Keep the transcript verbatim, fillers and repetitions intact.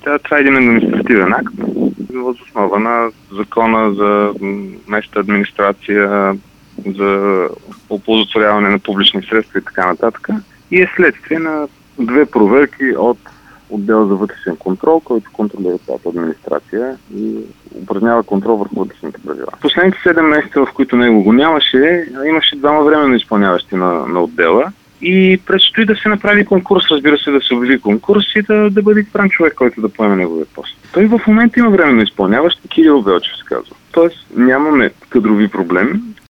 Това е един административен акт, въз основа на закона за местната администрация, за оползотворяване на публични средства и така нататък. И е следствие на две проверки от отдел за вътрешен контрол, който контролира цялата администрация и упражнява контрол върху вътрешните правила. Последните седем месеца, в които него го нямаше, имаше двама временно изпълняващи на, на отдела и предстои да се направи конкурс, разбира се, да се обяви конкурс и да, да бъде избран човек, който да поеме неговия пост. Той в момента има временно изпълняващ, Кирил Велчев се казва. Тоест нямаме кадрови проблеми.